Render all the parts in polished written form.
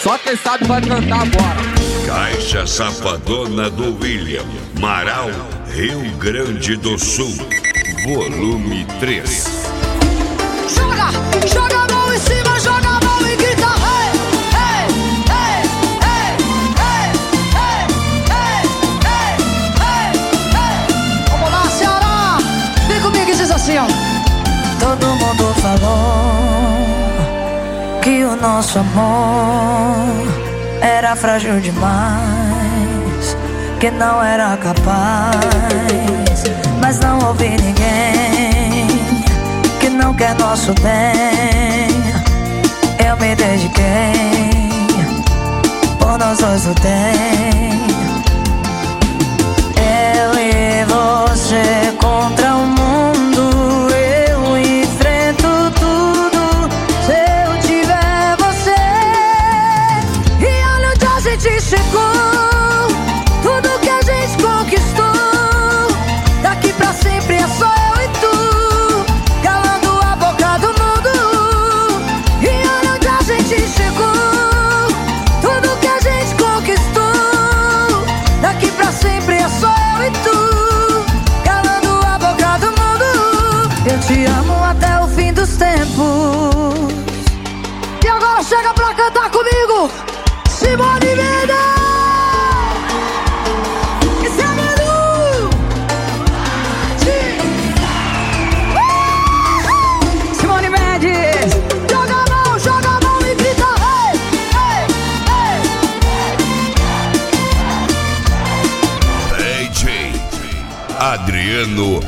Só quem sabe vai cantar agora. Caixa Safadona do William, Marau, Rio Grande do Sul, volume 3. Joga, joga a mão em cima, joga a mão e grita hey, hey, hey, hey, hey, hey, hey, hey, hey. Vamos lá, Ceará, vem comigo e diz assim, ó. Todo mundo falou que o nosso amor era frágil demais, que não era capaz, mas não ouvi ninguém que não quer nosso bem. Eu me dediquei, por nós dois lutei. Eu e você contra o mundo, eu enfrento tudo se eu tiver você. E olha onde a gente chegou, tudo que a gente conquistou, daqui pra sempre é só eu e tu, calando a boca do mundo. E olha onde a gente chegou, tudo que a gente conquistou, daqui pra sempre é só eu e tu, calando a boca do mundo. Eu te amo até o fim dos tempos. E agora chega pra cantar comigo, Simone Mendes! Esse é Menu! Simone Mendes! Joga a mão e grita hey, hey, hey. DJ Adriano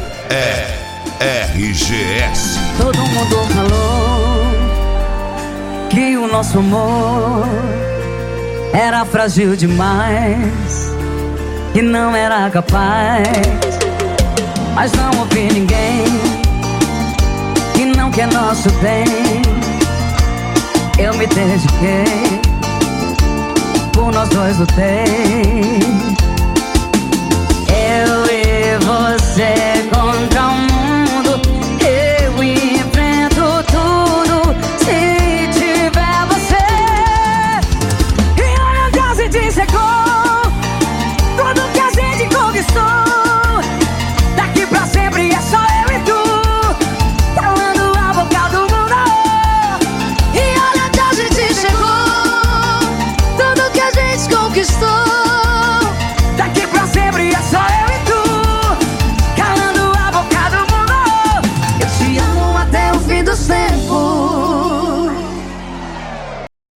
RGS. Todo mundo falou que o nosso amor era frágil demais, que não era capaz, mas não ouvi ninguém que não quer nosso bem. Eu me dediquei, por nós dois lutei. Eu e você